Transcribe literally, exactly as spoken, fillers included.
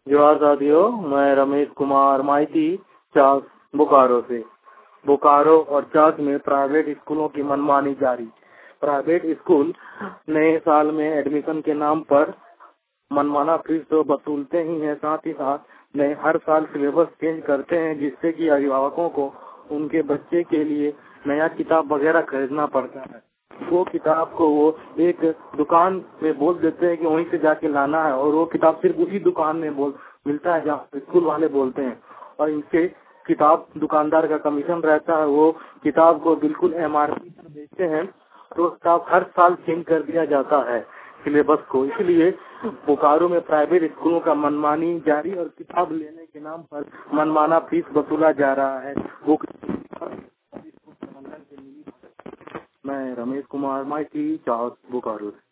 जोहार साथियों, मैं रमेश कुमार माइती चास बोकारो से। बोकारो और चास में प्राइवेट स्कूलों की मनमानी जारी। प्राइवेट स्कूल नए साल में एडमिशन के नाम पर मनमाना फीस तो वसूलते ही हैं, साथ ही साथ नए हर साल सिलेबस चेंज करते हैं, जिससे कि अभिभावकों को उनके बच्चे के लिए नया किताब वगैरह खरीदना पड़ता है। वो किताब को वो एक दुकान में बोल देते हैं कि वहीं से जाके लाना है, और वो किताब सिर्फ उसी दुकान में बोल मिलता है जहाँ स्कूल वाले बोलते हैं, और इनसे किताब दुकानदार का कमीशन रहता है। वो किताब को बिल्कुल एमआरपी पर बेचते हैं, तो किताब हर साल चेंज कर दिया जाता है सिलेबस को। इसलिए बोकारो में प्राइवेट स्कूलों का मनमानी जारी और किताब लेने के नाम पर मनमाना फीस वसूला जा रहा है। वो मैं रमेश कुमार माइती चास बोकारो।